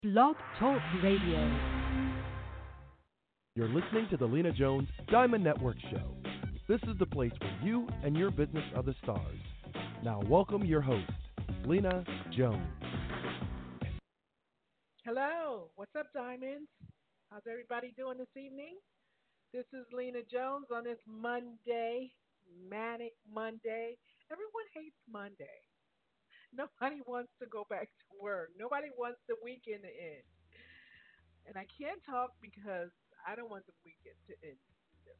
Blog Talk Radio. You're listening to the Lena Jones Diamond Network Show. This is the place where you and your business are the stars. Now, welcome your host, Lena Jones. Hello, what's up, Diamonds? How's everybody doing this evening? This is Lena Jones on this Monday, Manic Monday. Everyone hates Monday. Nobody wants to go back to work. Nobody wants the weekend to end. And I can't talk because I don't want the weekend to end either.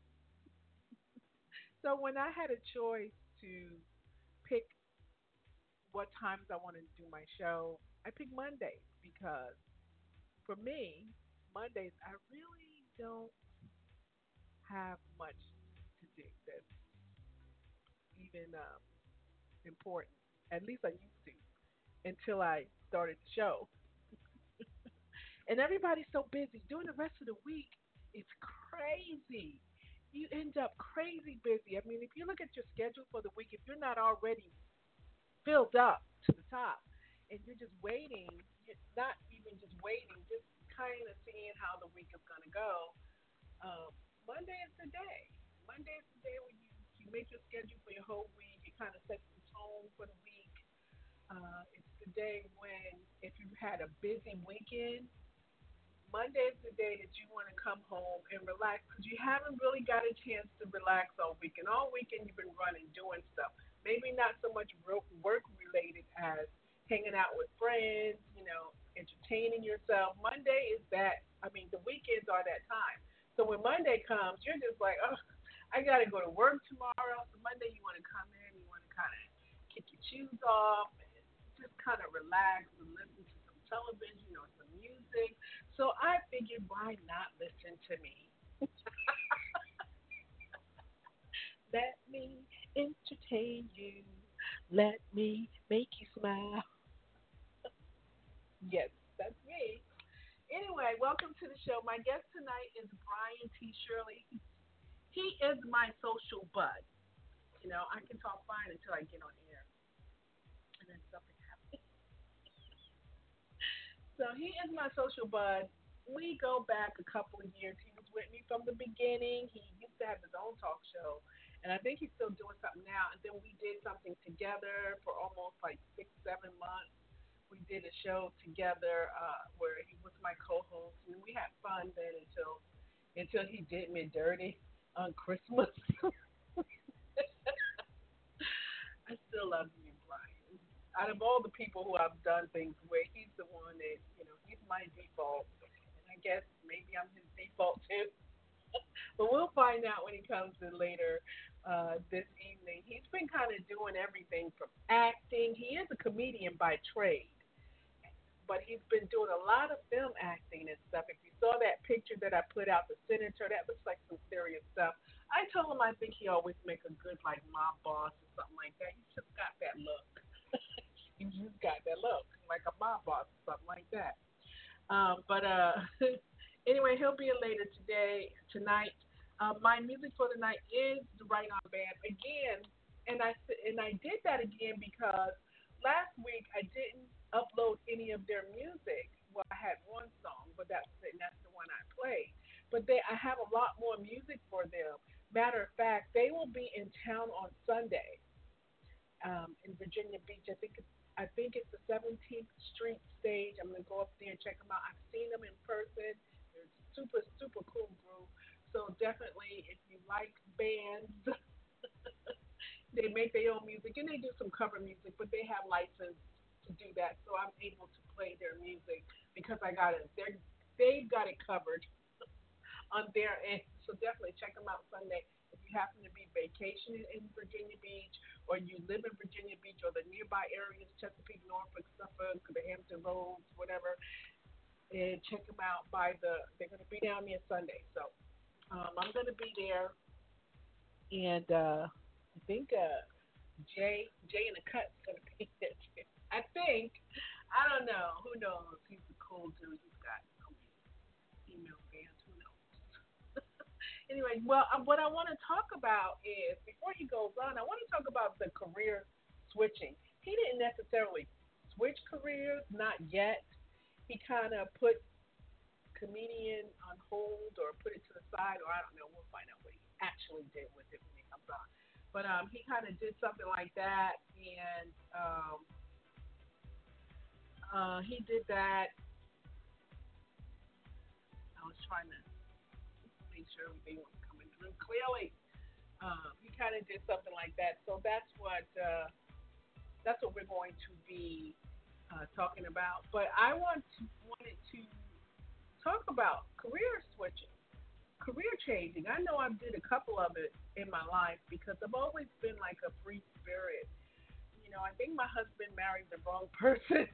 So when I had a choice to pick what times I wanted to do my show, I picked Mondays because for me, Mondays, I really don't have much to do that's even important. At least I used to until I started the show. And everybody's so busy. During the rest of the week, it's crazy. You end up crazy busy. I mean, if you look at your schedule for the week, if you're not already filled up to the top and you're just waiting, you're not even just waiting, just kind of seeing how the week is going to go, Monday is the day. Monday is the day when you make your schedule for your whole week. It kind of sets the tone for the week. It's the day when, if you've had a busy weekend, Monday is the day that you want to come home and relax because you haven't really got a chance to relax all weekend. All weekend you've been running, doing stuff. Maybe not so much work related as hanging out with friends, entertaining yourself. Monday is that. I mean, the weekends are that time. So when Monday comes, you're just like, oh, I got to go to work tomorrow. So Monday you want to come in, you want to kind of kick your shoes off and just kind of relax and listen to some television or some music. So I figured, why not listen to me? Let me entertain you. Let me make you smile. Yes, that's me. Anyway, welcome to the show. My guest tonight is Brian T. Shirley. He is my social bud. I can talk fine until I get on air, and then something happens. So he is my social bud. We go back a couple of years. He was with me from the beginning. He used to have his own talk show, and I think he's still doing something now. And then we did something together for almost like 6-7 months. We did a show together where he was my co-host, and we had fun then until he did me dirty on Christmas. I still love you, Brian. Out of all the people who I've done things with, he's the one that, he's my default. And I guess maybe I'm his default too. But we'll find out when he comes in later this evening. He's been kind of doing everything from acting. He is a comedian by trade, but he's been doing a lot of film acting and stuff. If you saw that picture that I put out, the senator, that looks like some serious stuff. I told him I think he always make a good like mob boss or something like that. He's just got that look. He's just got that look, like a mob boss or something like that. But anyway, he'll be in later tonight. My music for the night is the Right On Band again, and I did that again because last week I didn't upload any of their music. Well, I had one song, but that's it, and that's the one I played. But I have a lot more music for them. Matter of fact, they will be in town on Sunday in Virginia Beach. I think it's the 17th Street stage. I'm gonna go up there and check them out. I've seen them in person. They're super super cool group. So definitely, if you like bands. They make their own music and they do some cover music, but they have license to do that, so I'm able to play their music because I got it. They've got it covered on their end. So definitely check them out Sunday. If you happen to be vacationing in Virginia Beach, or you live in Virginia Beach or the nearby areas, Chesapeake, Norfolk, Suffolk, the Hampton Roads, whatever, and check them out. They're going to be down there Sunday, so I'm going to be there, and I think Jay in the Cut's gonna be there too. I think. I don't know. Who knows? He's a cool dude. He's got so many female bands. Who knows? Anyway, well, what I want to talk about is before he goes on, I want to talk about the career switching. He didn't necessarily switch careers, not yet. he kind of put comedian on hold or put it to the side, or I don't know. We'll find out what he actually did with it when he comes on. But he kind of did something like that, and he did that. I was trying to make sure everything was coming through clearly. He kind of did something like that. So that's what we're going to be talking about. But I wanted to talk about career switching, career changing. I know I did a couple of it in my life because I've always been like a free spirit. You know, I think my husband married the wrong person.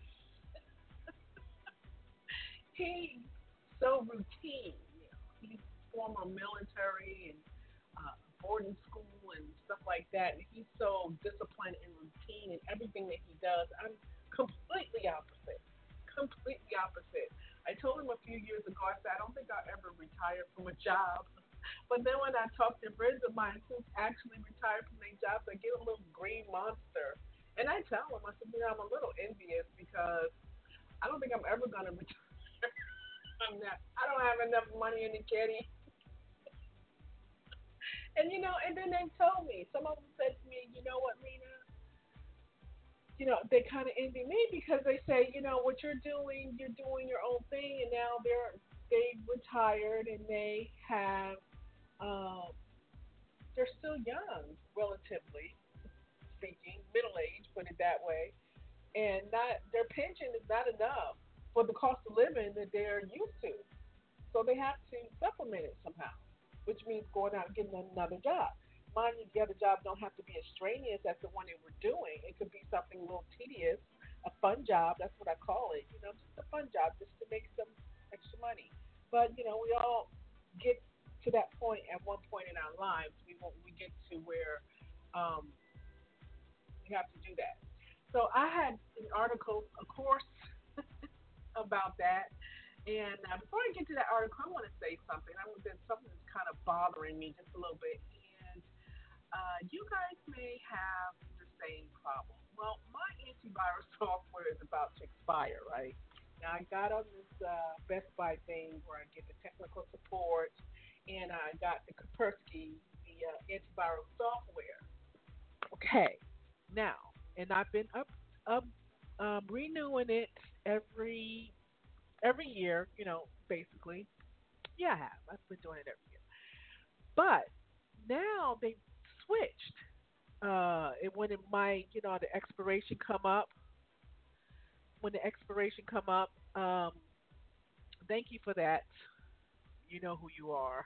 He's so routine. You know, he's former military and boarding school and stuff like that. And he's so disciplined and routine in everything that he does. I'm completely opposite. Completely opposite. I told him a few years ago, I said, I don't think I'll ever retire from a job. But then when I talk to friends of mine who actually retired from their jobs, I get a little green monster. And I tell them, I said, you know, I'm a little envious because I don't think I'm ever going to retire. I don't have enough money in the kitty. And, you know, and then they told me, some of them said to me, you know what, Lena? You know, they kind of envy me because they say, you know, what you're doing your own thing, and now they retired and they have, they're still young, relatively speaking, middle age, put it that way, and not their pension is not enough for the cost of living that they're used to. So they have to supplement it somehow, which means going out and getting another job. Mind you, the other job don't have to be as strenuous as the one they were doing. It could be something a little tedious, a fun job. That's what I call it. You know, just a fun job, just to make some extra money. But you know, we all get to that point at one point in our lives. We get to where um, we have to do that. So I had an article, of course, about that. And before I get to that article, I want to say something. There's something that's kind of bothering me just a little bit. And you guys may have the same problem. Well, my antivirus software is about to expire, right? Now, I got on this Best Buy thing where I get the technical support, and I got the Kaspersky, the antivirus software. Okay, now, and I've been up renewing it every year, you know, basically. Yeah, I have. I've been doing it every year. But now they switched. And when it might, you know, the expiration come up, when the expiration come up, thank you for that. You know who you are.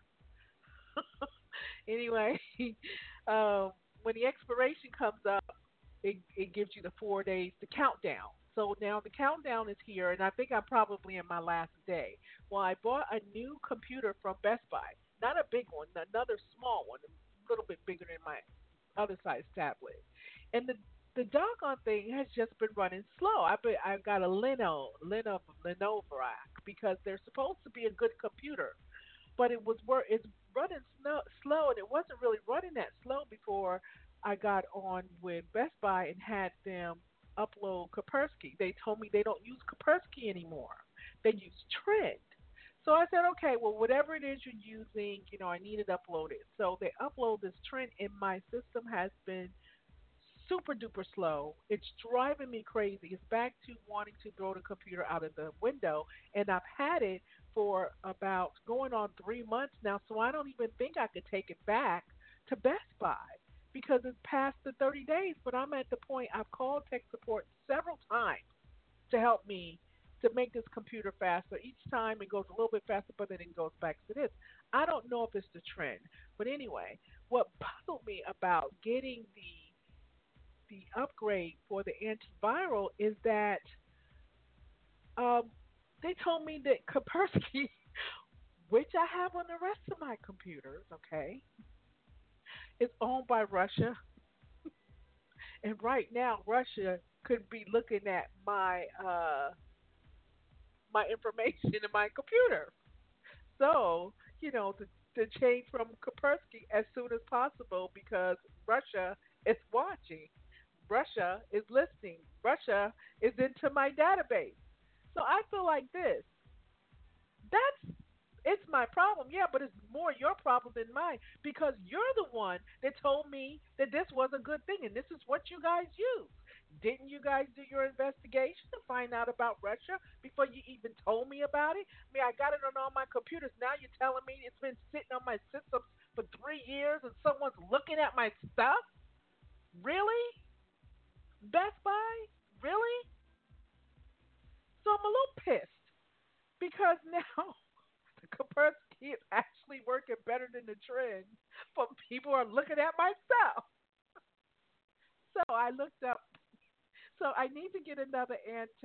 Anyway, um, when the expiration comes up, it gives you the 4 days to countdown. So now the countdown is here, and I think I'm probably in my last day. Well, I bought a new computer from Best Buy, not a big one, another small one, a little bit bigger than my other size tablet. And the doggone thing has just been running slow. I got a Lenovo rack because they're supposed to be a good computer, but it's running slow, and it wasn't really running that slow before I got on with Best Buy and had them upload Kaspersky. They told me they don't use Kaspersky anymore. They use Trend. So I said, okay, well, whatever it is you're using, you know, I need it uploaded. So they upload this Trend, and my system has been super duper slow. It's driving me crazy. It's back to wanting to throw the computer out of the window, and I've had it for about going on 3 months now. So I don't even think I could take it back to Best Buy because it's past the 30 days. But I'm at the point I've called tech support several times to help me to make this computer faster. Each time it goes a little bit faster, but then it goes back to this. I don't know if it's the trend, but anyway, what puzzled me about getting the upgrade for the antiviral is that um, they told me that Kaspersky, which I have on the rest of my computers, okay, is owned by Russia, and right now Russia could be looking at my information in my computer. So you know to change from Kaspersky as soon as possible because Russia is watching. Russia is listening. Russia is into my database. So I feel like this. That's it's my problem, yeah, but it's more your problem than mine because you're the one that told me that this was a good thing and this is what you guys use. Didn't you guys do your investigation to find out about Russia before you even told me about it? I mean, I got it on all my computers. Now you're telling me it's been sitting on my systems for 3 years and someone's looking at my stuff? Really? Best Buy? Really? So I'm a little pissed because now the Kaspersky is actually working better than the trend, but people are looking at my stuff. So I looked up. So I need to get another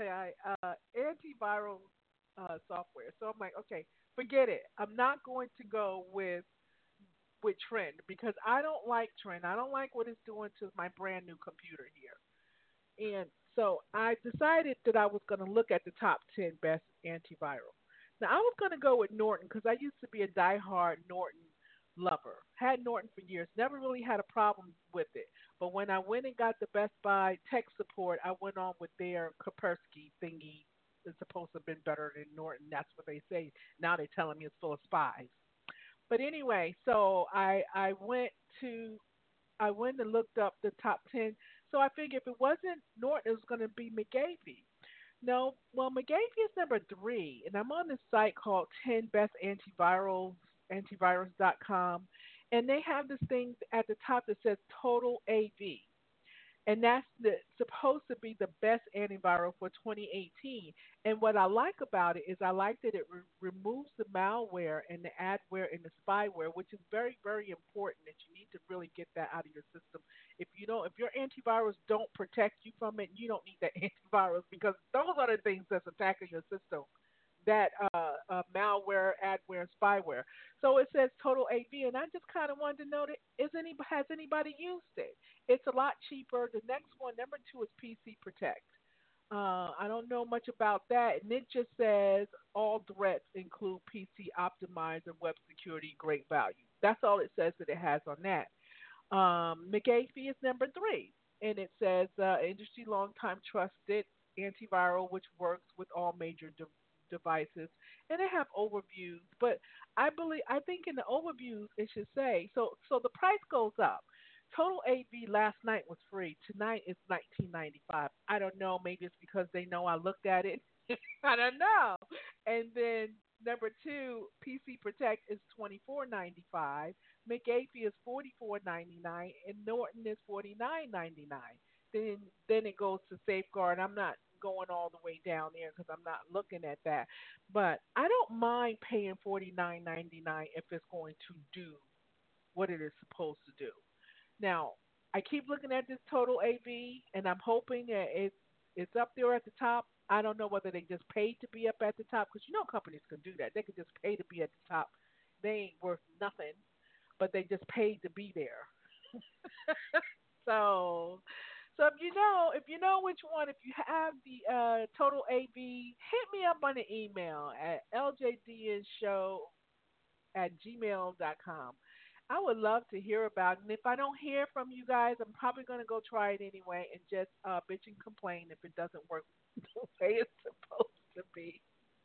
antiviral software. So I'm like, okay, forget it. I'm not going to go with Trend because I don't like Trend. I don't like what it's doing to my brand new computer here. And so I decided that I was going to look at the top 10 best antiviral. Now I was going to go with Norton because I used to be a diehard Norton lover. Had Norton for years. Never really had a problem with it. But when I went and got the Best Buy tech support, I went on with their Kaspersky thingy. It's supposed to have been better than Norton. That's what they say. Now they're telling me it's full of spies. But anyway, so to I went and looked up the top 10. So I figured if it wasn't Norton, it was going to be McAfee. No, well, McAfee is number three, and I'm on this site called 10 Best Antivirals, antivirus.com, and they have this thing at the top that says Total AV, and supposed to be the best antiviral for 2018. And what I like about it is I like that it removes the malware and the adware and the spyware, which is very, very important. That you need to really get that out of your system. If your antivirus don't protect you from it, you don't need that antivirus because those are the things that's attacking your system. That malware, adware, and spyware. So it says Total AV, and I just kind of wanted to know that has anybody used it? It's a lot cheaper. The next one, number two, is PC Protect. I don't know much about that, and it just says all threats include PC optimizer, web security, great value. That's all it says that it has on that. McAfee is number three, and it says industry long time trusted antiviral, which works with all major devices, and they have overviews. But I think in the overviews it should say so the price goes up. Total AV last night was free. Tonight it's 19.95. I don't know. Maybe it's because they know I looked at it. I don't know. And then number two, PC Protect is 24.95. McAfee is 44.99, and Norton is 49.99. Then it goes to Safeguard. I'm not going all the way down there because I'm not looking at that. But I don't mind paying 49.99 if it's going to do what it is supposed to do. Now, I keep looking at this Total AV, and I'm hoping that it's up there at the top. I don't know whether they just paid to be up at the top because companies can do that. They can just pay to be at the top. They ain't worth nothing, but they just paid to be there. so, so if you know which one, if you have the Total AV, hit me up on the email at ljdnshow at gmail.com. I would love to hear about it. And if I don't hear from you guys, I'm probably going to go try it anyway and just bitch and complain if it doesn't work the way it's supposed to be.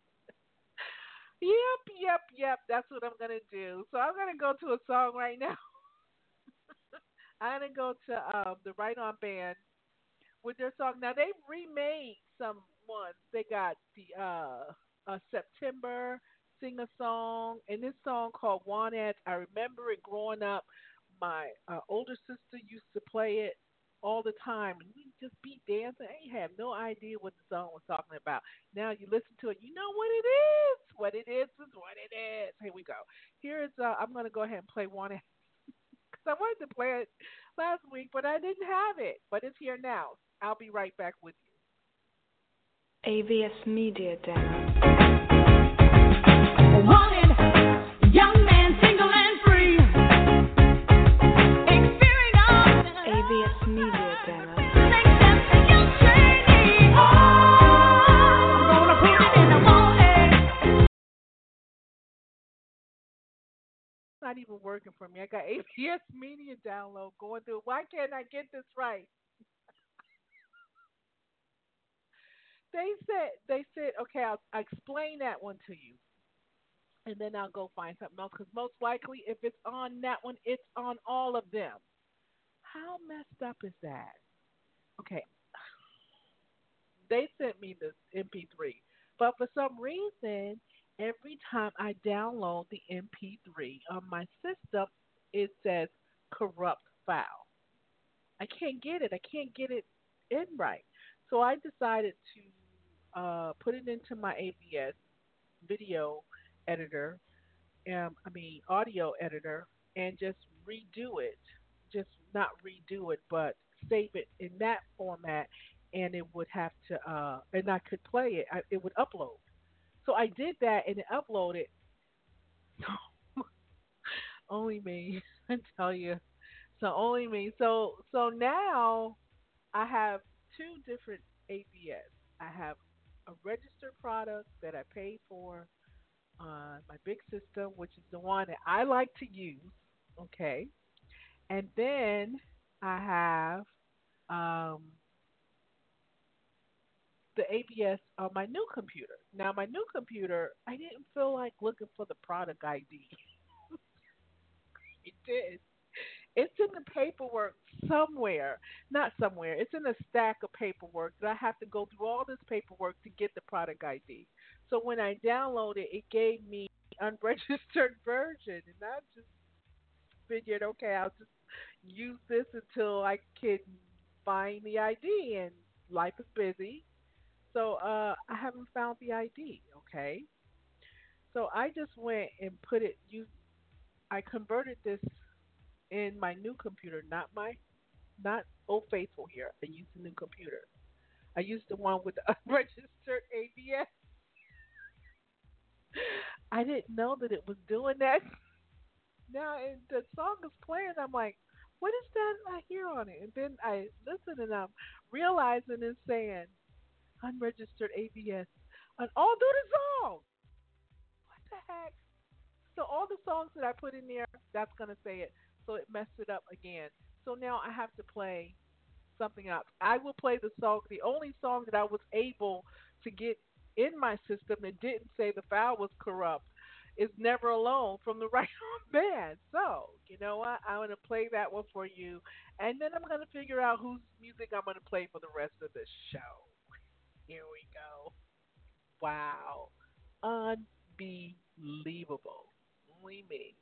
Yep. That's what I'm going to do. So I'm going to go to a song right now. I'm going to go to the Right On Band with their song. Now, they remade some ones. They got the September Sing a Song, and this song called Want-Ads. I remember it growing up. My older sister used to play it all the time, and we just be dancing. I have no idea what the song was talking about. Now you listen to it, you know what it is. What it is what it is. Here we go. Here is, I'm going to go ahead and play Want-Ads because I wanted to play it last week, but I didn't have it. But it's here now. I'll be right back with you. AVS Media Demo. Wanted, young man, single and free. Experience AVS Media Demo. Make them think you're shady. Oh, I'm gonna put it in the morning. It's not even working for me. I got AVS Media download going through. Why can't I get this right? they said, okay, I'll explain that one to you, and then I'll go find something else. Because most likely, if it's on that one, it's on all of them. How messed up is that? Okay, they sent me this MP3, but for some reason, every time I download the MP3 on my system, it says corrupt file. I can't get it. I can't get it in right. So I decided to put it into my AVS video editor, audio editor, and just redo it. Just not redo it, but save it in that format, and it would have to, and I could play it. It would upload. So I did that, and it uploaded. Only me, I tell you. So only me. So now I have two different AVS. I have a registered product that I paid for on my big system, which is the one that I like to use. Okay. And then I have the ABS on my new computer. Now, my new computer, I didn't feel like looking for the product ID. It did. It's in the paperwork somewhere. Not somewhere. It's in a stack of paperwork that I have to go through all this paperwork to get the product ID. So when I downloaded it, it gave me unregistered version. And I just figured, okay, I'll just use this until I can find the ID. And life is busy. So I haven't found the ID, okay? So I just went and I converted this in my new computer, not Old Faithful here. I used the new computer. I used the one with the unregistered ABS. I didn't know that it was doing that. Now the song is playing. I'm like, what is that I hear on it? And then I listen and I'm realizing it's saying unregistered ABS on all through the song. What the heck? So all the songs that I put in there, that's going to say it. So it messed it up again. So now I have to play something else. I will play the only song that I was able to get in my system that didn't say the file was corrupt is Never Alone from the Right On Band. So, you know what? I'm going to play that one for you. And then I'm going to figure out whose music I'm going to play for the rest of the show. Here we go. Wow. Unbelievable. Only me.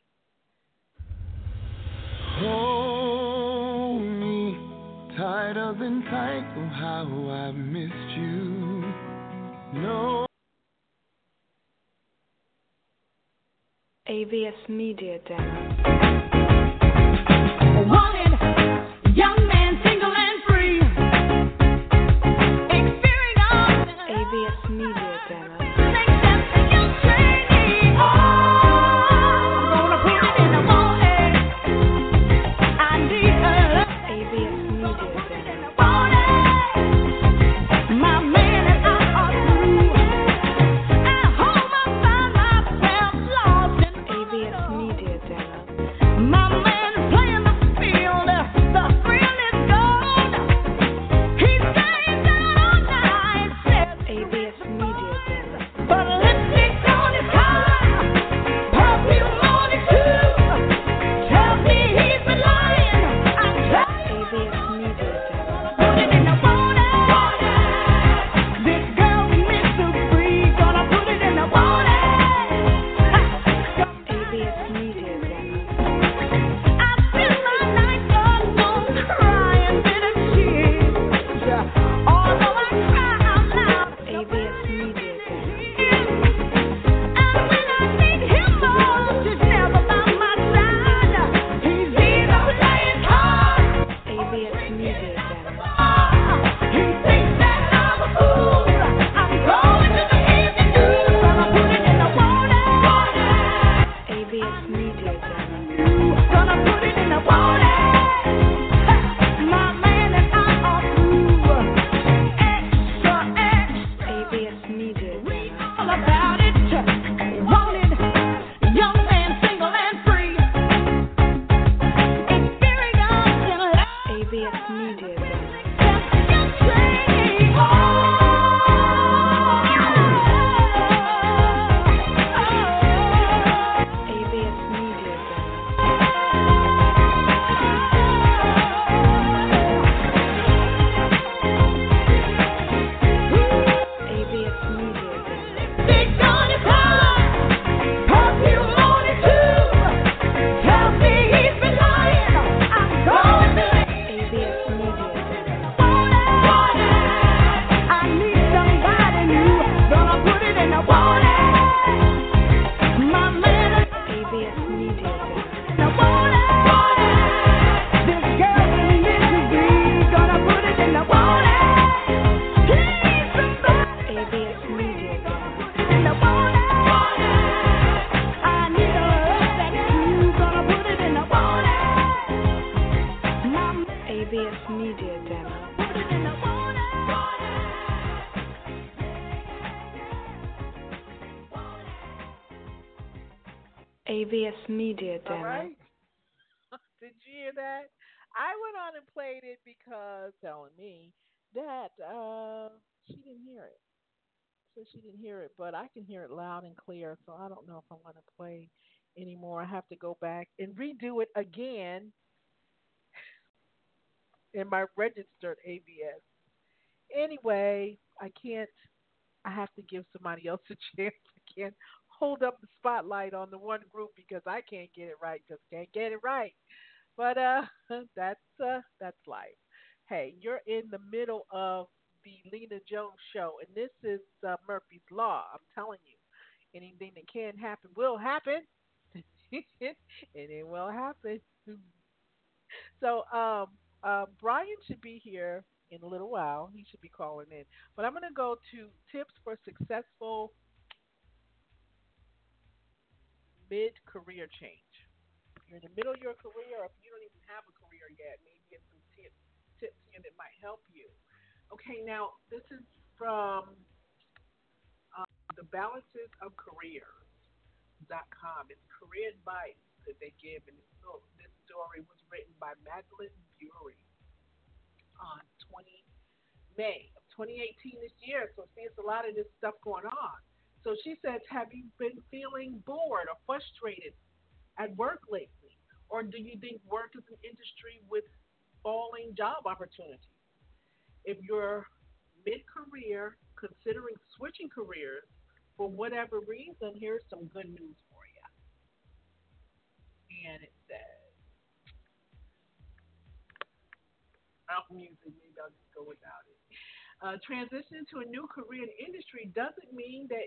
Hold me tighter than tight. Oh, how I've missed you. No. AVS Media Demo. Wanted, young man, single and free. Experience. AVS Media Demo. AVS Media Demo. AVS Media All Demo. right. Did you hear that? I went on and played it because telling me that she didn't hear it. So she didn't hear it, but I can hear it loud and clear. So I don't know if I'm going to play anymore. I have to go back and redo it again in my registered AVS. Anyway, I can't. I have to give somebody else a chance. I can't hold up the spotlight on the one group because I can't get it right. Just can't get it right. But that's life. Hey, you're in the middle of the Lena Jones show, and this is Murphy's Law. I'm telling you, anything that can happen will happen, and it will happen. So, Brian should be here in a little while. He should be calling in. But I'm going to go to tips for successful mid-career change. If you're in the middle of your career, or if you don't even have a career yet, maybe get some tips here that might help you. Okay, now this is from the Balances of Careers.com. It's career advice that they give, and this story was written by Madeline Bury on 20 May of 2018 this year. So see, it's a lot of this stuff going on. So she says, have you been feeling bored or frustrated at work lately? Or do you think work is an industry with falling job opportunities? If you're mid-career, considering switching careers for whatever reason, here's some good news for you. And it says, music, maybe I'll just go without it. Transitioning to a new career in industry doesn't mean that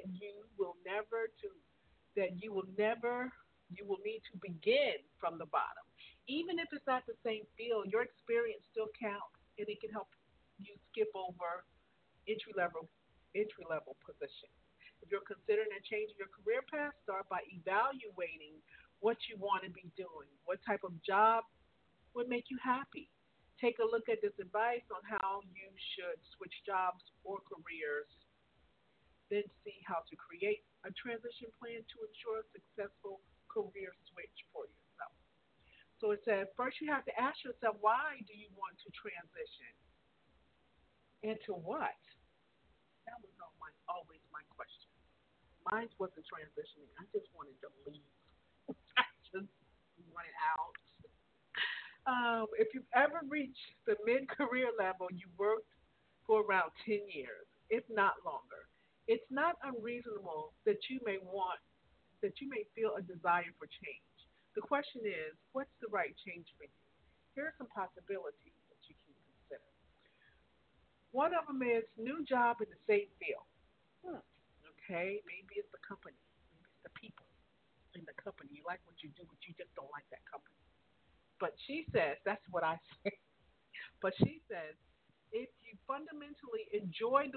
you will need to begin from the bottom. Even if it's not the same field, your experience still counts, and it can help you skip over entry level positions. If you're considering a change in your career path, start by evaluating what you want to be doing. What type of job would make you happy? Take a look at this advice on how you should switch jobs or careers. Then see how to create a transition plan to ensure a successful career switch for yourself. So it says, first you have to ask yourself, why do you want to transition? And to what? That was always my question. Mine wasn't transitioning. I just wanted to leave. I just wanted out. If you've ever reached the mid-career level, you worked for around 10 years, if not longer. It's not unreasonable that you may feel a desire for change. The question is, what's the right change for you? Here are some possibilities that you can consider. One of them is new job in the same field. Okay, maybe it's the company, maybe it's the people in the company. You like what you do, but you just don't like that company. But she says, that's what I say. But she says, if you fundamentally enjoy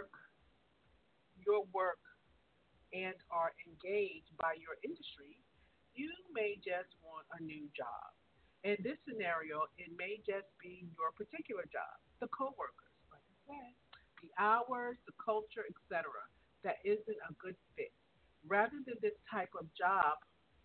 your work, and are engaged by your industry, you may just want a new job. In this scenario, it may just be your particular job, the coworkers, like I said, the hours, the culture, etc. That isn't a good fit. Rather than this type of job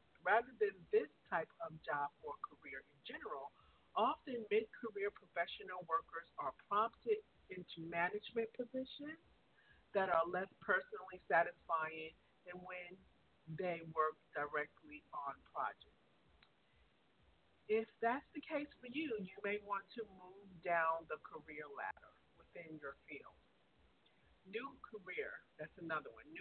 or career in general, often mid-career professional workers are prompted into management positions that are less personally satisfying than when they work directly on projects. If that's the case for you, you may want to move down the career ladder within your field. New career, that's another one.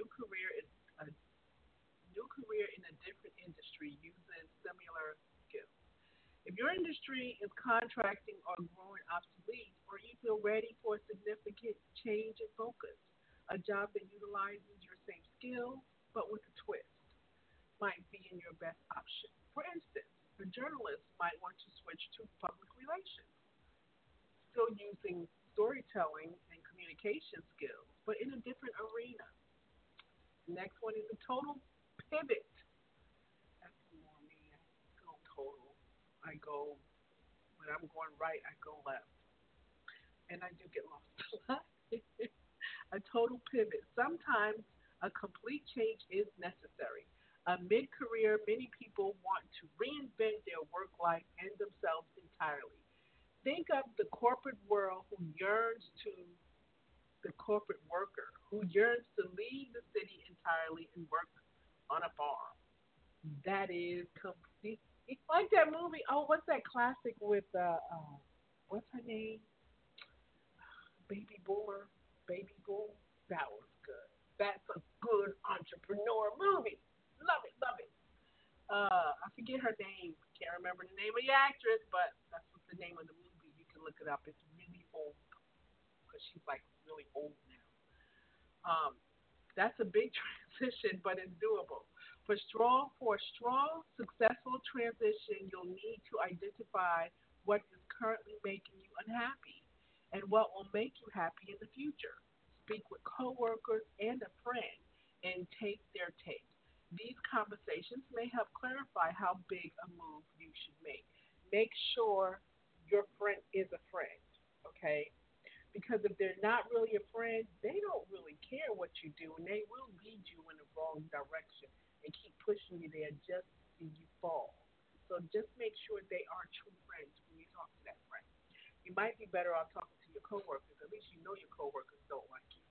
New career in a different industry using similar skills. If your industry is contracting or growing obsolete, or you feel ready for a significant change in focus, a job that utilizes your same skills but with a twist might be in your best option. For instance, a journalist might want to switch to public relations, still using storytelling and communication skills, but in a different arena. The next one is a total pivot. That's more me. I go total. When I'm going right, I go left. And I do get lost a lot. A total pivot. Sometimes a complete change is necessary. Mid-career, many people want to reinvent their work life and themselves entirely. Think of the corporate world who yearns to the corporate worker who yearns to leave the city entirely and work on a farm. That is complete. It's like that movie. Oh, what's that classic with what's her name? Baby Boomer. Baby Boom. That was good. That's a good entrepreneur movie. Love it, love it. I forget her name. Can't remember the name of the actress, but that's what the name of the movie. You can look it up. It's really old because she's like really old now. That's a big transition, but it's doable. For a strong, successful transition, you'll need to identify what is currently making you unhappy and what will make you happy in the future. Speak with coworkers and a friend and take their take. These conversations may help clarify how big a move you should make. Make sure your friend is a friend, okay? Because if they're not really a friend, they don't really care what you do, and they will lead you in the wrong direction and keep pushing you there just to see you fall. So just make sure they are true friends when you talk to that friend. You might be better off talking to your coworkers. At least you know your coworkers don't like you.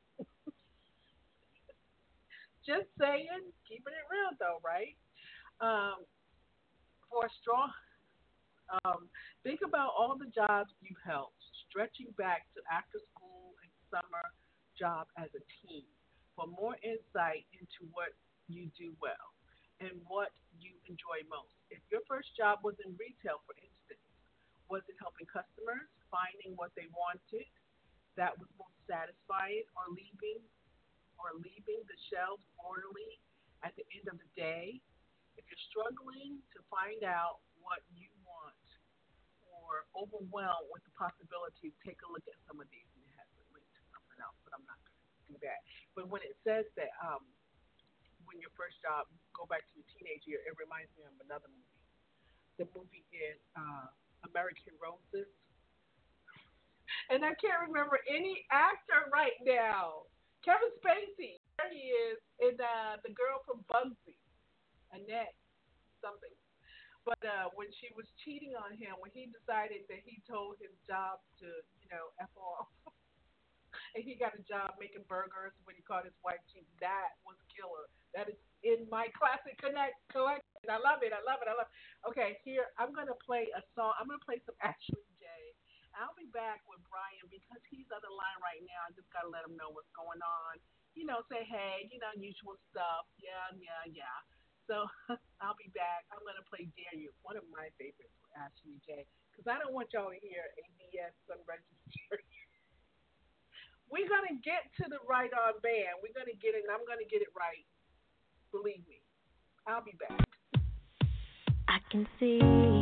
Just saying, keeping it real though, right? For a strong, think about all the jobs you've held, stretching back to after school and summer job as a team for more insight into what you do well and what you enjoy most. If your first job was in retail, for instance, was it helping customers, finding what they wanted that was most satisfying, or leaving the shelves orderly at the end of the day? If you're struggling to find out what you want or overwhelmed with the possibilities, take a look at some of these. And it has a link to something else, but I'm not going to do that. But when it says that when your first job, go back to your teenage year, it reminds me of another movie. The movie is American Roses. And I can't remember any actor right now. Kevin Spacey. There he is. And the girl from Bugsy. Annette something. But when she was cheating on him, when he decided that he told his job to, F off, and he got a job making burgers when he caught his wife cheating, that was killer. That is in my classic collection. I love it. I love it. I love it. Okay, here, I'm going to play a song. I'm going to play some Ashley J. I'll be back with Brian because he's on the line right now. I just got to let him know what's going on. Say, hey, usual stuff. Yeah. So I'll be back. I'm going to play Dare You, one of my favorites with Ashley J, because I don't want y'all to hear ABS unregistered. We're going to get to the right on band. We're going to get it, and I'm going to get it right. Believe me. I'll be back. I can see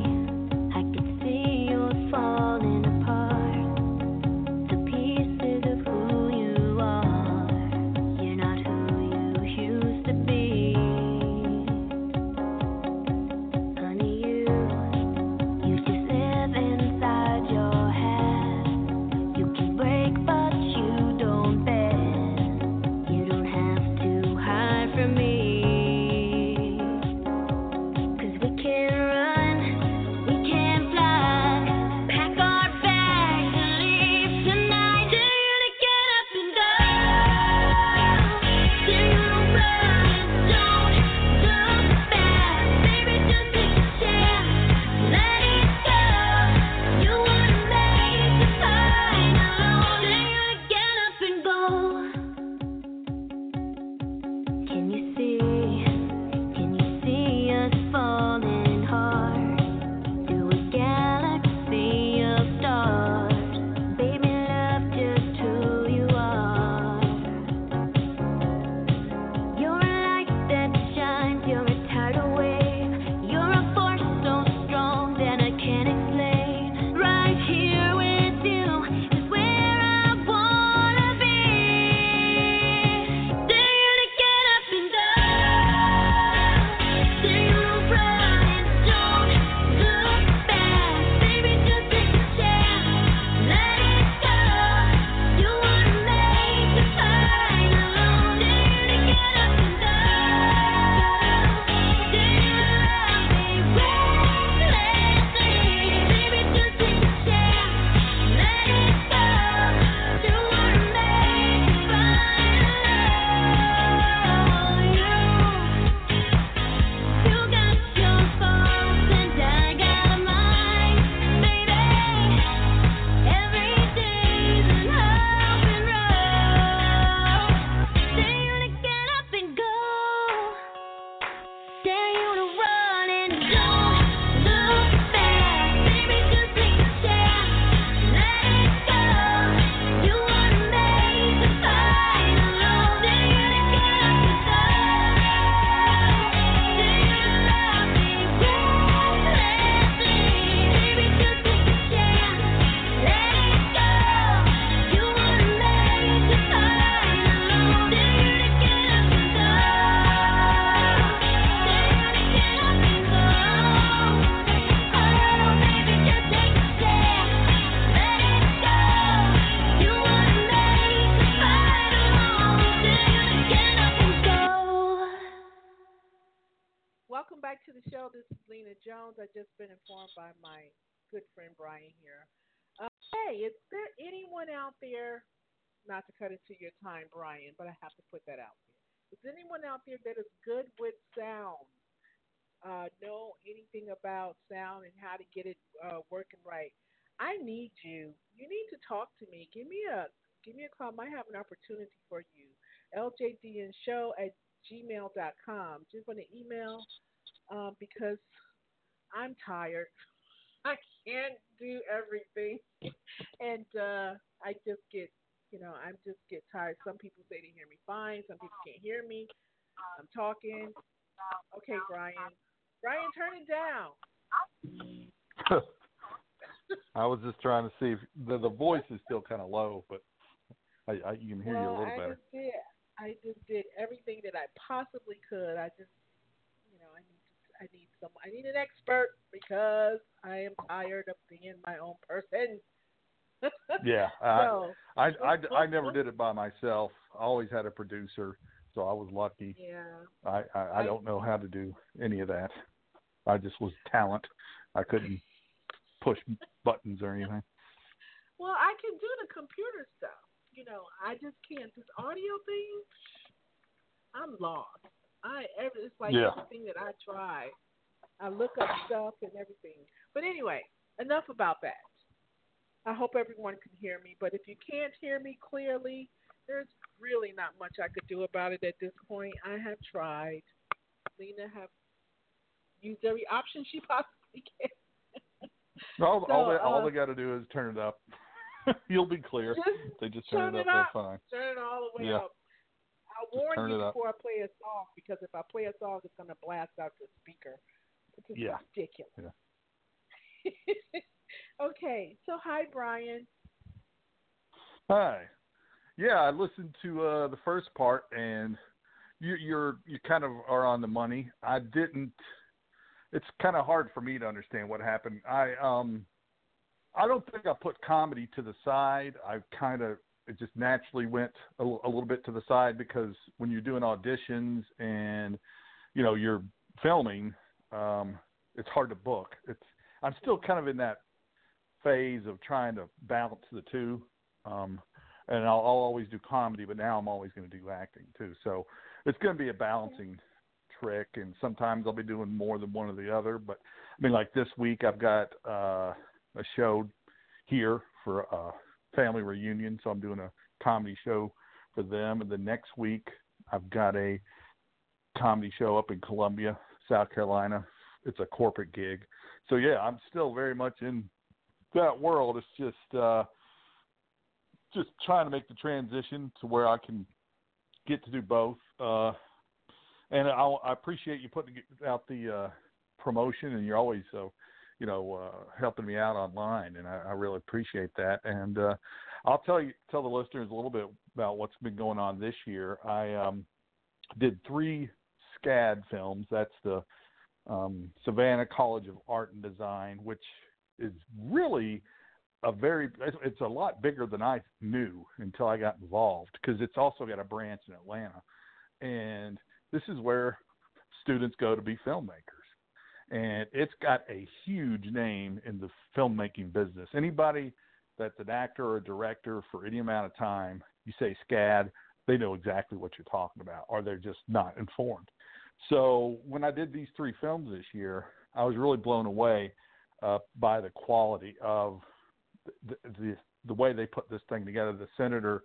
you're falling apart. The pieces of who you are. You're not who you used to be. Honey, you just live inside your head. You can break, but you don't bend. You don't have to hide from me. 'Cause we can run welcome back to the show. This is Lena Jones. I've just been informed by my good friend Brian here. Hey, is there anyone out there, not to cut into your time, Brian, but I have to put that out there. Is there anyone out there that is good with sound? Know anything about sound and how to get it working right? I need you. You need to talk to me. Give me a call. I might have an opportunity for you. LJDNshow at gmail.com. Just want to email because I'm tired. I can't do everything, and I just get, I just get tired. Some people say they hear me fine. Some people can't hear me. I'm talking. Okay, Brian. Brian, turn it down. I was just trying to see if the voice is still kind of low, but you can hear you a little better. I just did everything that I possibly could. I just, I need an expert because I am tired of being my own person. Yeah, so, I never did it by myself. I always had a producer, so I was lucky. Yeah. I don't know how to do any of that. I just was talent. I couldn't push buttons or anything. Well, I can do the computer stuff. I just can't. This audio thing, I'm lost. It's like everything that I try. I look up stuff and everything. But anyway, enough about that. I hope everyone can hear me. But if you can't hear me clearly, there's really not much I could do about it at this point. I have tried. Lena have used every option she possibly can. All they got to do is turn it up. You'll be clear. They just turn it up, they're fine. Turn it all the way up. I'll warn you before I play a song, because if I play a song, it's going to blast out the speaker. It's just ridiculous. Yeah. Okay, so hi, Brian. Hi. Yeah, I listened to the first part, and you kind of are on the money. I didn't. It's kind of hard for me to understand what happened. I don't think I put comedy to the side. It just naturally went a little bit to the side, because when you're doing auditions and, you're filming, it's hard to book. I'm still kind of in that phase of trying to balance the two. And I'll always do comedy, but now I'm always going to do acting too. So it's going to be a balancing trick. And sometimes I'll be doing more than one or the other, but I mean, like this week I've got, a show here for a family reunion, so I'm doing a comedy show for them. And the next week I've got a comedy show up in Columbia, South Carolina. It's a corporate gig. So yeah, I'm still very much in that world. It's just trying to make the transition to where I can get to do both. And I appreciate you putting out the promotion, and you're always helping me out online, and I really appreciate that. And I'll tell the listeners a little bit about what's been going on this year. I did 3 SCAD films. That's the Savannah College of Art and Design, which is really it's a lot bigger than I knew until I got involved, because it's also got a branch in Atlanta. And this is where students go to be filmmakers. And it's got a huge name in the filmmaking business. Anybody that's an actor or a director for any amount of time, you say SCAD, they know exactly what you're talking about, or they're just not informed. So when I did these 3 films this year, I was really blown away by the quality of the way they put this thing together. The senator,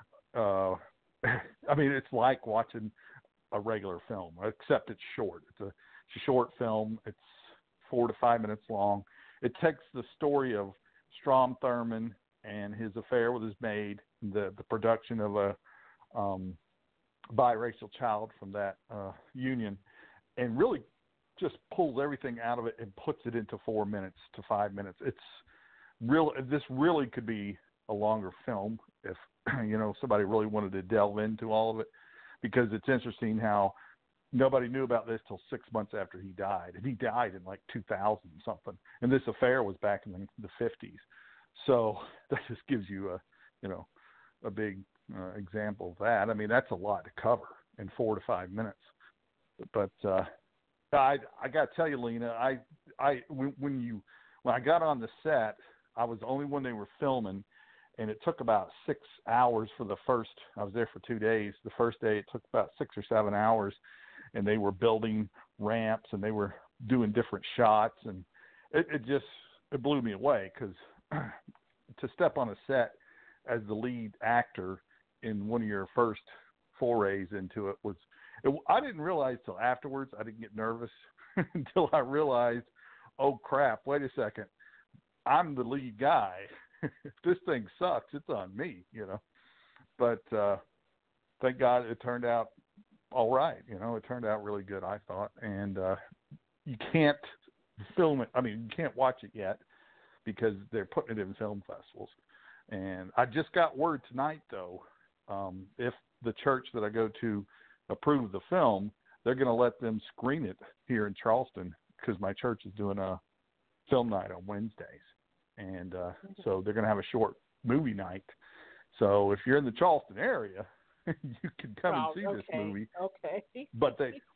I mean, it's like watching a regular film, except it's short. It's a short film. It's 4 to 5 minutes long. It takes the story of Strom Thurmond and his affair with his maid, the production of a biracial child from that union, and really just pulls everything out of it and puts it into 4 minutes to 5 minutes. It's real. This really could be a longer film if somebody really wanted to delve into all of it, because it's interesting how nobody knew about this till 6 months after he died, and he died in like 2000 something, and this affair was back in the 50s. So that just gives you a big example of that. I mean, that's a lot to cover in 4 to 5 minutes, but I got to tell you, Lena, when I got on the set, I was the only one they were filming, and it took about 6 hours for the first. I was there for 2 days. The first day, it took about 6 or 7 hours, and they were building ramps and they were doing different shots, and it blew me away because to step on a set as the lead actor in one of your first forays into it I didn't realize till afterwards. I didn't get nervous until I realized, oh crap, wait a second, I'm the lead guy. If this thing sucks, it's on me, But thank God it turned out all right. It turned out really good, I thought. And you can't film it. I mean, you can't watch it yet because they're putting it in film festivals. And I just got word tonight, though, if the church that I go to approve the film, they're going to let them screen it here in Charleston because my church is doing a film night on Wednesdays. And so they're going to have a short movie night. So if you're in the Charleston area, you can come and see this movie. Okay. But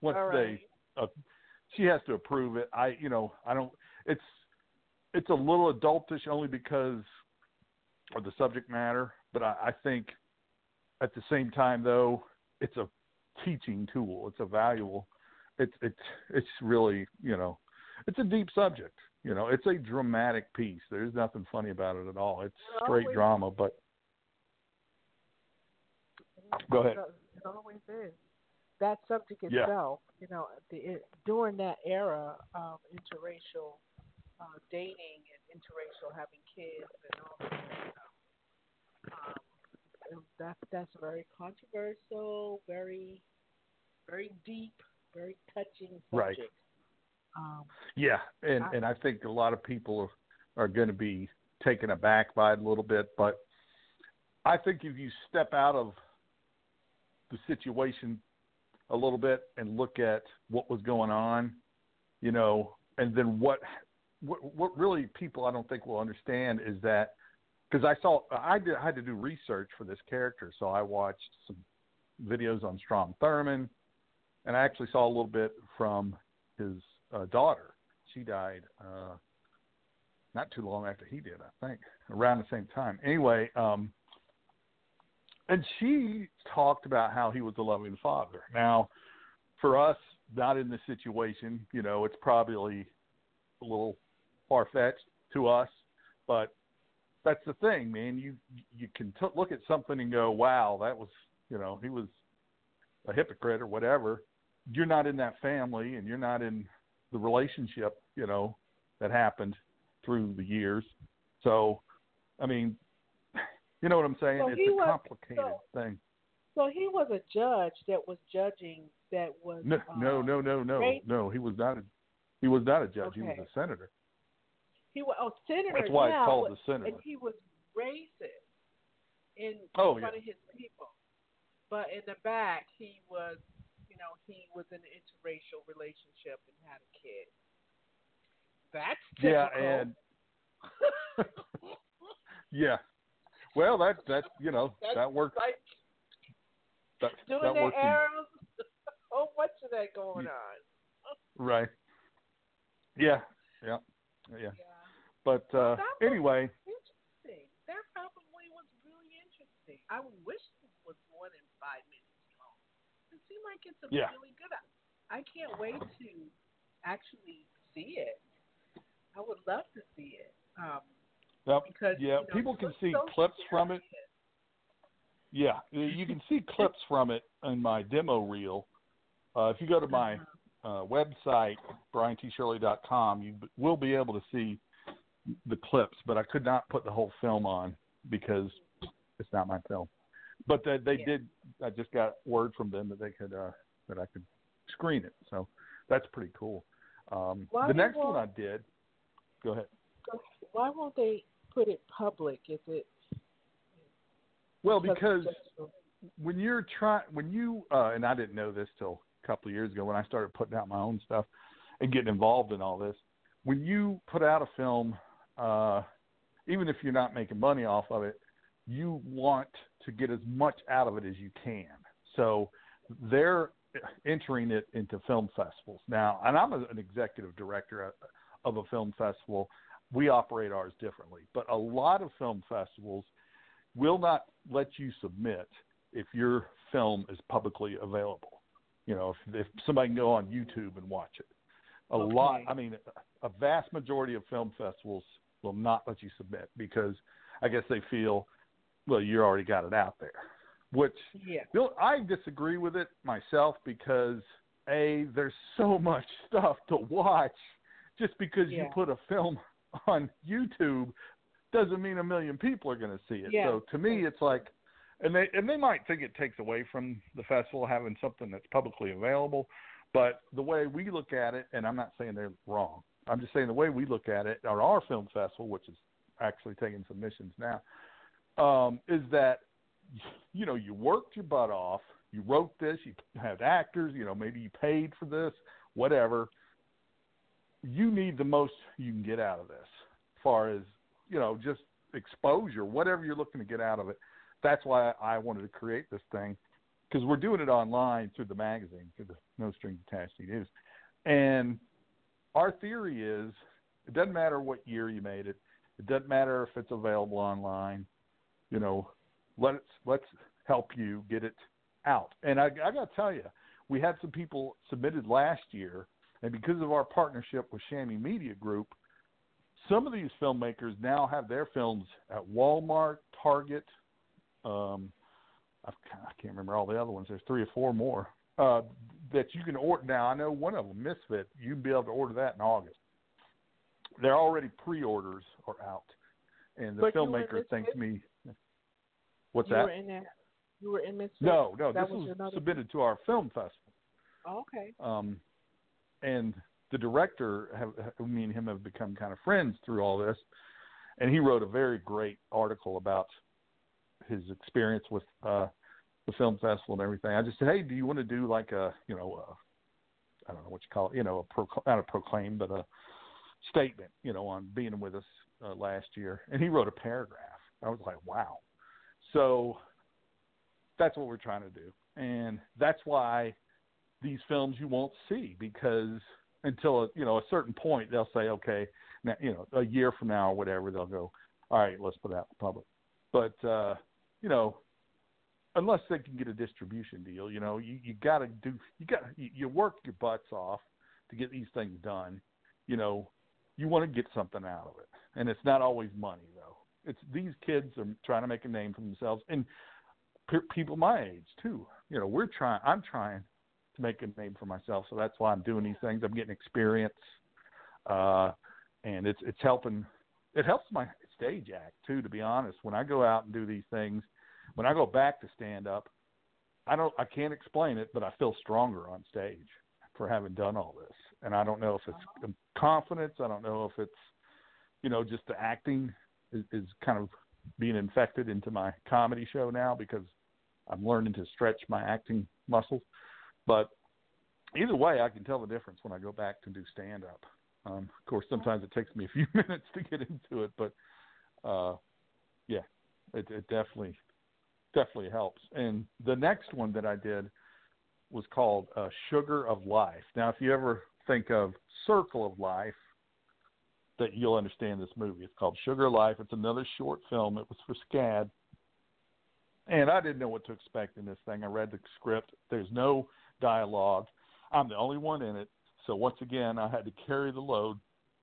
she has to approve it. I don't. It's a little adultish only because of the subject matter. But I think at the same time, though, it's a teaching tool. It's a valuable. It's really it's a deep subject. It's a dramatic piece. There's nothing funny about it at all. It's straight drama. But go ahead. It always is. That subject itself, during that era of interracial dating and interracial having kids and all that stuff, that's very controversial, very, very deep, very touching subject. Right. And I think a lot of people are going to be taken aback by it a little bit, but I think if you step out of the situation a little bit and look at what was going on, and then what really people I don't think will understand is that because I had to do research for this character, so I watched some videos on Strom Thurmond, and I actually saw a little bit from his daughter. She died not too long after he did, I think, around the same time. Anyway, and she talked about how he was a loving father. Now, for us, not in this situation, it's probably a little far-fetched to us, but that's the thing, man. You can look at something and go, wow, that was, he was a hypocrite or whatever. You're not in that family, and you're not in the relationship, that happened through the years. So, I mean, you know what I'm saying? So it's a complicated thing. So he was a judge that was judging that was No. He was not a judge. Okay. He was a senator. He was senator. That's why it's called the senator. And he was racist in front of his people. But in the back, he was, he was in an interracial relationship and had a kid. That's typical. Yeah, and yeah. Well, that that works. Like that works. Arrows. Oh, much of that going on. Right. Yeah. But anyway. Interesting. That probably was really interesting. I wish it was more than 5 minutes long. It seemed like it's really good. I can't wait to actually see it. I would love to see it. Because people can see clips from it. Yeah, you can see clips from it in my demo reel. If you go to my website, BrianTShirley.com, you will be able to see the clips, but I could not put the whole film on because it's not my film. But they did. I just got word from them that they could that I could screen it. So that's pretty cool. The next one I did. Go ahead. Why won't they put it public? Is it? Well, because when you and I didn't know this till a couple of years ago when I started putting out my own stuff and getting involved in all this. When you put out a film, even if you're not making money off of it, you want to get as much out of it as you can. So their entering it into film festivals now. And I'm an executive director of a film festival. We operate ours differently, but a lot of film festivals will not let you submit if your film is publicly available. You know, if somebody can go on YouTube and watch it. A vast majority of film festivals will not let you submit because I guess they feel, well, you already got it out there. Which I disagree with it myself because, A, there's so much stuff to watch. Just because you put a film on YouTube doesn't mean a million people are going to see it. Yeah. So to me, it's like, and they might think it takes away from the festival having something that's publicly available, but the way we look at it, and I'm not saying they're wrong, I'm just saying the way we look at it at our film festival, which is actually taking submissions now, is that, you know, you worked your butt off, you wrote this, you had actors, you know, maybe you paid for this, whatever. You need the most you can get out of this as far as, you know, just exposure, whatever you're looking to get out of it. That's why I wanted to create this thing, because we're doing it online through the magazine, through the No Strings Attached News. And our theory is it doesn't matter what year you made it. It doesn't matter if it's available online. You know, let's help you get it out. And I got to tell you, we had some people submitted last year, and because of our partnership with Chamois Media Group, some of these filmmakers now have their films at Walmart, Target. I can't remember all the other ones. There's 3 or 4 more that you can order. Now, I know one of them, Misfit, you'll be able to order that in August. They're already pre-orders are out. And the filmmaker thanked me. What's that? You were in Misfit? No, this was submitted to our film festival. Oh, okay. And the director, me and him have become kind of friends through all this, and he wrote a very great article about his experience with the film festival and everything. I just said, hey, do you want to do like a, you know, I don't know what you call it, you know, not a proclaim, but a statement, you know, on being with us last year. And he wrote a paragraph. I was like, wow. So that's what we're trying to do. And that's why these films you won't see, because until, you know, a certain point, they'll say, okay, now, you know, a year from now or whatever, they'll go, all right, let's put it out in the public. But, you know, unless they can get a distribution deal, you know, you work your butts off to get these things done. You know, you want to get something out of it. And it's not always money, though. It's these kids are trying to make a name for themselves, and people my age too. You know, I'm trying to make a name for myself, so that's why I'm doing these things. I'm getting experience, and it's helping. It helps my stage act too, to be honest. When I go out and do these things, when I go back to stand up, I can't explain it, but I feel stronger on stage for having done all this. And I don't know if it's confidence. I don't know if it's, you know, just the acting is kind of being infected into my comedy show now, because I'm learning to stretch my acting muscles. But either way, I can tell the difference when I go back to do stand-up. Of course, sometimes it takes me a few minutes to get into it, but yeah, it definitely helps. And the next one that I did was called Sugar of Life. Now, if you ever think of Circle of Life, that you'll understand this movie. It's called Sugar of Life. It's another short film. It was for SCAD. And I didn't know what to expect in this thing. I read the script. There's no dialogue. I'm the only one in it. So once again, I had to carry the load.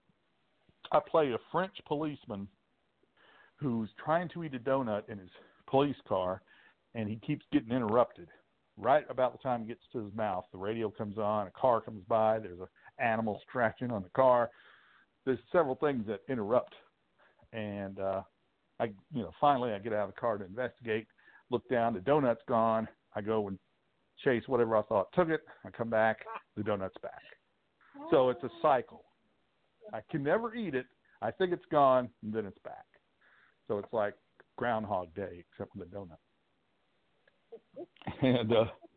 I play a French policeman who's trying to eat a donut in his police car, and he keeps getting interrupted. Right about the time he gets to his mouth, the radio comes on, a car comes by, there's an animal scratching on the car. There's several things that interrupt. And finally I get out of the car to investigate, look down, the donut's gone. I go and chase whatever I thought took it. I come back, the donut's back. So it's a cycle. I can never eat it. I think it's gone, and then it's back. So it's like Groundhog Day, except with a donut. And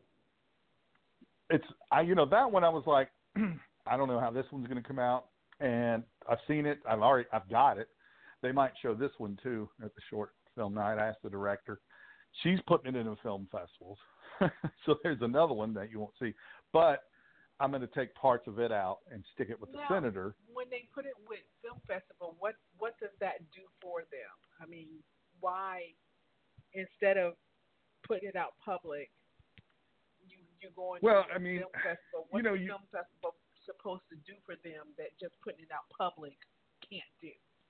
that one I was like, I don't know how this one's going to come out. And I've seen it. I've got it. They might show this one too at the short film night. I asked the director. She's putting it into film festivals. So there's another one that you won't see. But I'm going to take parts of it out and stick it with the senator. When they put it with Film Festival, what does that do for them? I mean, why, instead of putting it out public, you going to I mean, Film Festival? What's the Film Festival supposed to do for them that just putting it out public can't do?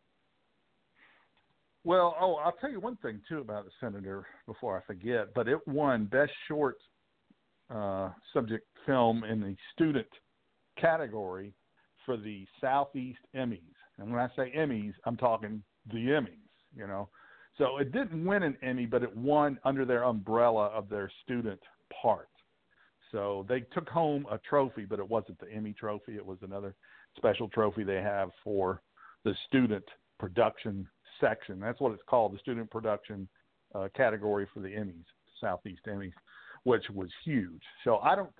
Well, I'll tell you one thing, too, about the Senator before I forget, but it won Best Short Subject Film in the student category for the Southeast Emmys. And when I say Emmys, I'm talking the Emmys, So it didn't win an Emmy, but it won under their umbrella of their student part. So they took home a trophy, but it wasn't the Emmy trophy. It was another special trophy they have for the student production section. That's what it's called, the student production category for the Emmys, Southeast Emmys, which was huge. So I don't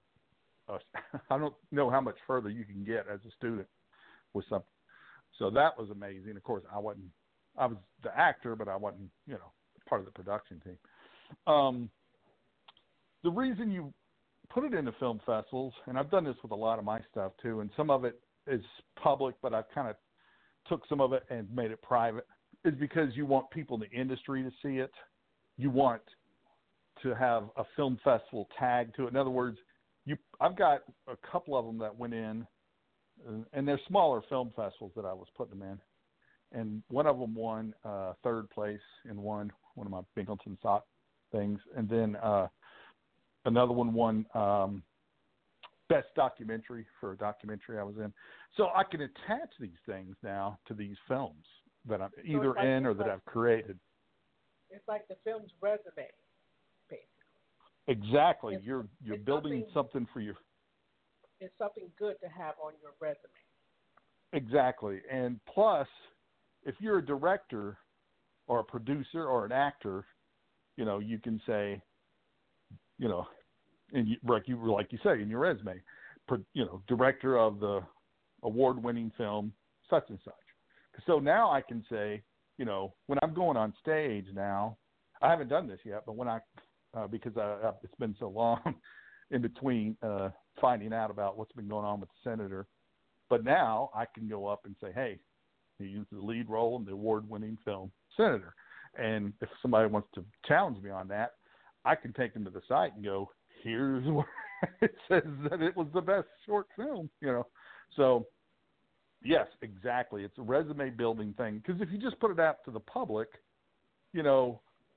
know how much further you can get as a student with something. So that was amazing. Of course, I was the actor, but I wasn't, part of the production team. The reason you put it into film festivals, and I've done this with a lot of my stuff too, and some of it is public, but I've kind of took some of it and made it private, is because you want people in the industry to see it. You want to have a film festival tag to it. In other words, I've got a couple of them that went in, and they're smaller film festivals that I was putting them in. And one of them won third place in one of my Binghamton Sock things. And then another one won Best Documentary for a documentary I was in. So I can attach these things now to these films that I'm either in or that I've created. It's like the film's resume, basically. Exactly. You're building something for your... It's something good to have on your resume. Exactly. And plus, if you're a director or a producer or an actor, you can say, and like you say in your resume, director of the award-winning film such and such. So now I can say, when I'm going on stage now, I haven't done this yet, but when because it's been so long in between finding out about what's been going on with the senator, but now I can go up and say, hey, he used the lead role in the award-winning film Senator. And if somebody wants to challenge me on that, I can take them to the site and go, here's where it says that it was the best short film, So, yes, exactly. It's a resume building thing. Because if you just put it out to the public, and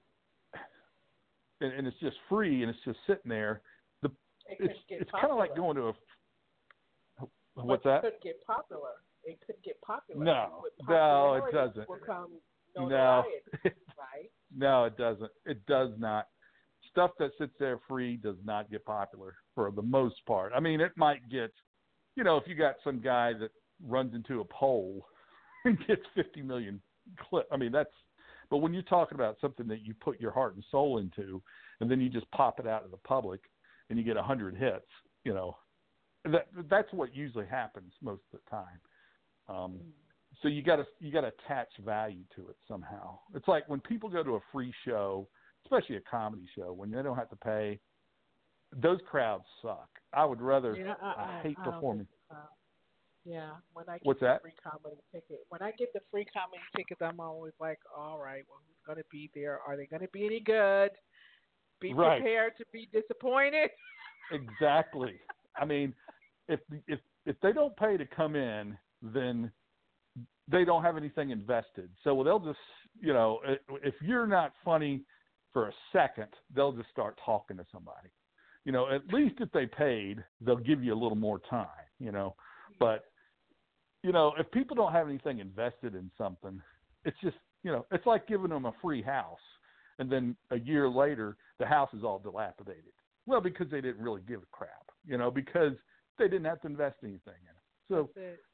it's just free and it's just sitting there, it's kind of like going to what's that? It could get popular. It could get popular. No, it doesn't. No, right? No, it doesn't. It does not. Stuff that sits there free does not get popular for the most part. I mean, it might get, if you got some guy that runs into a pole and gets 50 million clips. I mean, but when you're talking about something that you put your heart and soul into, and then you just pop it out to the public and you get 100 hits, that's what usually happens most of the time. So you got to attach value to it somehow. It's like when people go to a free show, especially a comedy show, when they don't have to pay, those crowds suck. I would rather. I hate performing. When I get What's the that? free comedy ticket, when I get the free comedy tickets, I'm always like, all right, well, who's going to be there? Are they going to be any good? Be prepared to be disappointed. Exactly. I mean, if they don't pay to come in, then they don't have anything invested. So they'll just, if you're not funny for a second, they'll just start talking to somebody. At least if they paid, they'll give you a little more time, But, if people don't have anything invested in something, it's just, it's like giving them a free house. And then a year later, the house is all dilapidated. Well, because they didn't really give a crap, because they didn't have to invest anything in it. So,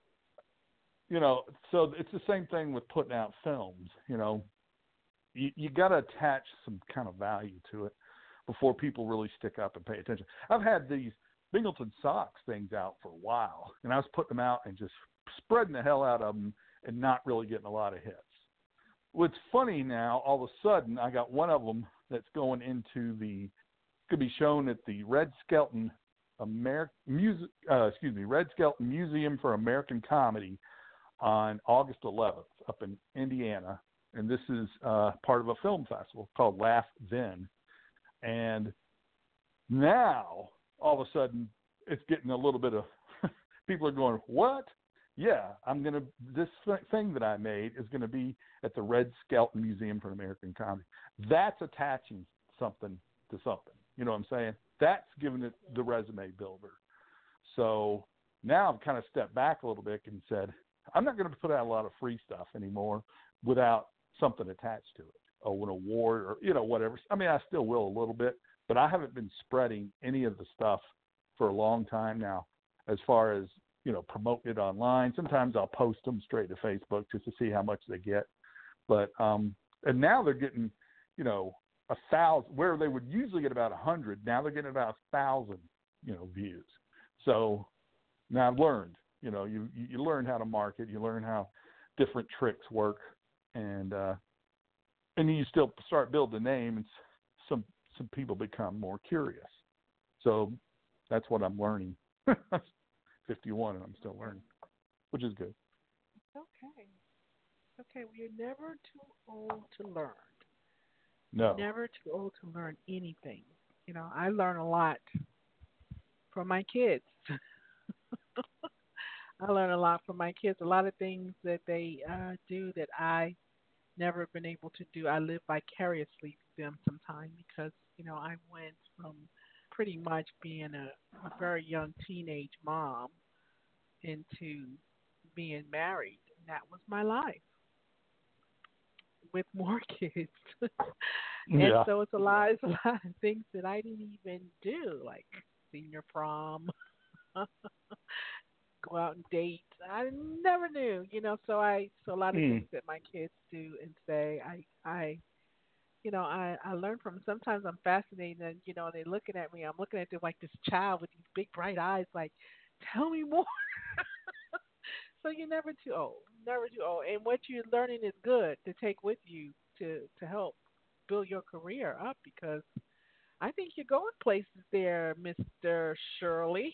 so it's the same thing with putting out films. You got to attach some kind of value to it before people really stick up and pay attention. I've had these Binghamton Socks things out for a while, and I was putting them out and just spreading the hell out of them and not really getting a lot of hits. What's funny now, all of a sudden, I got one of them that's going into the going to be shown at the Red Skelton Red Skelton Museum for American Comedy on August 11th up in Indiana. And this is part of a film festival called Laugh Then. And now, all of a sudden, it's getting a little bit of people are going, what? Yeah, this thing that I made is going to be at the Red Skelton Museum for American Comedy. That's attaching something to something. You know what I'm saying? That's giving it the resume builder. So now I've kind of stepped back a little bit and said, I'm not going to put out a lot of free stuff anymore without something attached to it, or an award, or, you know, whatever. I mean, I still will a little bit, but I haven't been spreading any of the stuff for a long time now, as far as, you know, promoting it online. Sometimes I'll post them straight to Facebook just to see how much they get. But, and now they're getting, you know, 1,000, where they would usually get about 100. Now they're getting about 1,000, you know, views. So now I've learned, you know, you learn how to market, you learn how different tricks work, and you still start building a name, and some people become more curious. So that's what I'm learning. 51, and I'm still learning, which is good. Okay. Well, you're never too old to learn. No. Never too old to learn anything. You know, I learn a lot from my kids. I learn a lot from my kids. A lot of things that they do that I never been able to do. I live vicariously through them sometimes because, you know, I went from pretty much being a very young teenage mom into being married. And that was my life with more kids. And so it's a lot of things that I didn't even do, like senior prom, go out and date. I never knew, you know, so a lot of things that my kids do and say, I learn from. Sometimes I'm fascinated, and, you know, they're looking at me. I'm looking at them like this child with these big bright eyes, like, tell me more. So you're never too old, and what you're learning is good to take with you to help build your career up, because I think you're going places there, Mr. Shirley.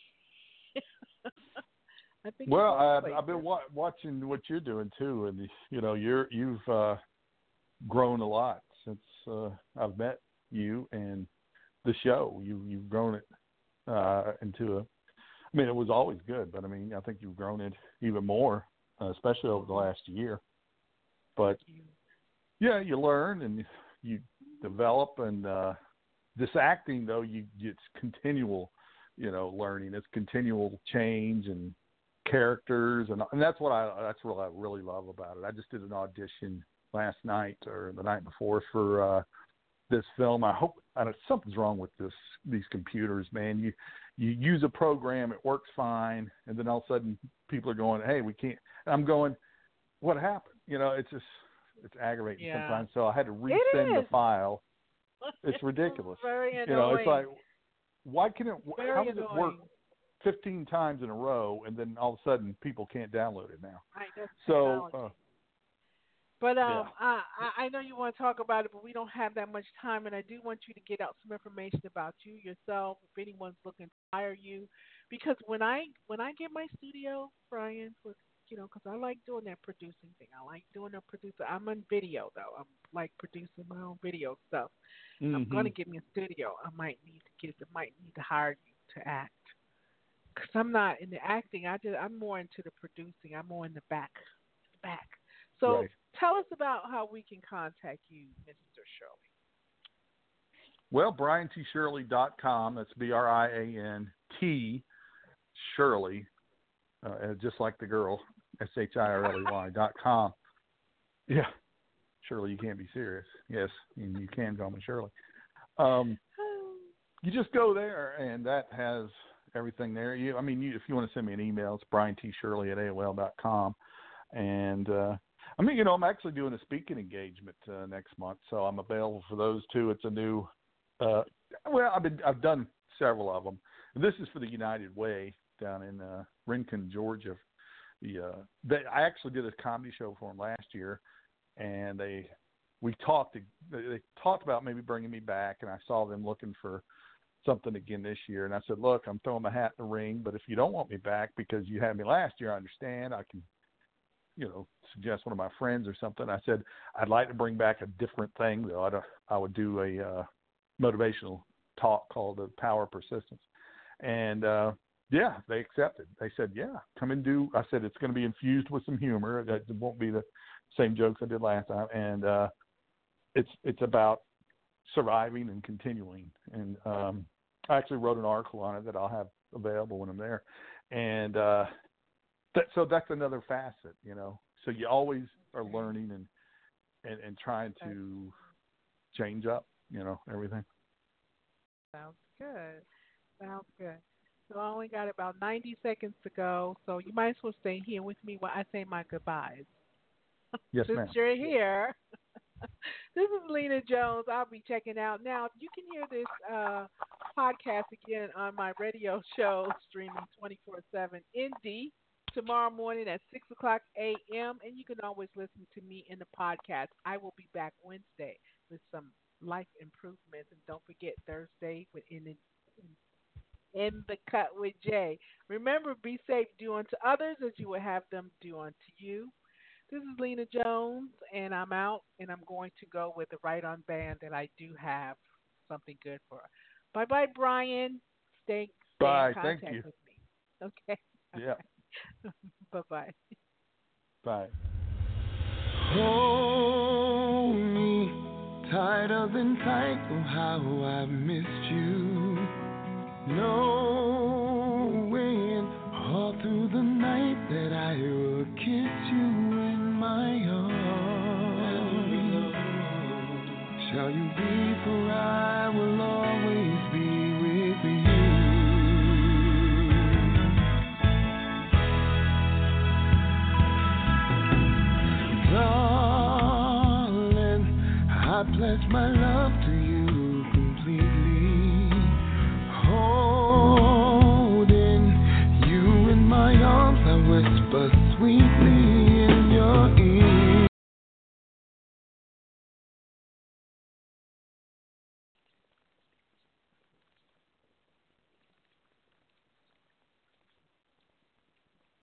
I think. Well, I've been watching what you're doing too, and you know, you've grown a lot since I've met you and the show. You've grown it into a. I mean, it was always good, but I mean, I think you've grown it even more, especially over the last year. But yeah, you learn and you develop, and this acting though, it's continual, you know, learning. It's continual change and characters, and that's what I really love about it. I just did an audition last night or the night before for this film. I hope something's wrong with these computers, man. You use a program, it works fine, and then all of a sudden people are going, "Hey, we can't." And I'm going, "What happened?" You know, it's aggravating sometimes. So I had to resend the file. It's ridiculous. Very annoying. You know, it's like, why can it? How does annoying. It work 15 times in a row, and then all of a sudden people can't download it now? Right, that's so. But I know you want to talk about it, but we don't have that much time, and I do want you to get out some information about you yourself, if anyone's looking to hire you, because when I get my studio, Brian, with, you know, because I like doing that producing thing. I like doing the producer. I'm on video though. I'm like producing my own video stuff. Mm-hmm. I'm gonna get me a studio. I might need to hire you to act, because I'm not in the acting. I'm more into the producing. I'm more in the back. So. Right. Tell us about how we can contact you, Mr. Shirley. Well, BrianTShirley.com. That's BRIANT Shirley, just like the girl, SHIRLEY.com. Yeah, Shirley, you can't be serious. Yes, you can call me Shirley. You just go there, and that has everything there. If you want to send me an email, it's BrianTShirley@AOL.com, and I mean, you know, I'm actually doing a speaking engagement next month, so I'm available for those too. It's a new, I've done several of them. This is for the United Way down in Rincon, Georgia. I actually did a comedy show for them last year, and they talked about maybe bringing me back, and I saw them looking for something again this year. And I said, look, I'm throwing my hat in the ring, but if you don't want me back because you had me last year, I understand. I can, suggest one of my friends or something. I said, I'd like to bring back a different thing, though. I would do a motivational talk called The Power of Persistence. And, they accepted. They said, yeah, come and do. I said, it's going to be infused with some humor. It won't be the same jokes I did last time. And it's about surviving and continuing. And I actually wrote an article on it that I'll have available when I'm there. And so that's another facet, So you always are learning and trying to change up, everything. Sounds good. So I only got about 90 seconds to go, so you might as well stay here with me while I say my goodbyes. Yes, Since ma'am. you're here. This is Lena Jones. I'll be checking out. Now, you can hear this podcast again on my radio show, streaming 24/7 Indie, tomorrow morning at 6 o'clock a.m., and you can always listen to me in the podcast. I will be back Wednesday with some life improvements, and don't forget Thursday with In the Cut with Jay. Remember, be safe, do unto others as you will have them do unto you. This is Lena Jones, and I'm out, and I'm going to go with the Right On Band that I do have something good for. Bye-bye, Brian. Stay in contact Thank you. with me. Okay? Yeah. Bye-bye. Bye. Hold me tighter than tight, oh how I've missed you. Knowing all through the night that I will kiss you in my arms. Shall you be, for I will always be with you. Darling, I pledge my love to you completely.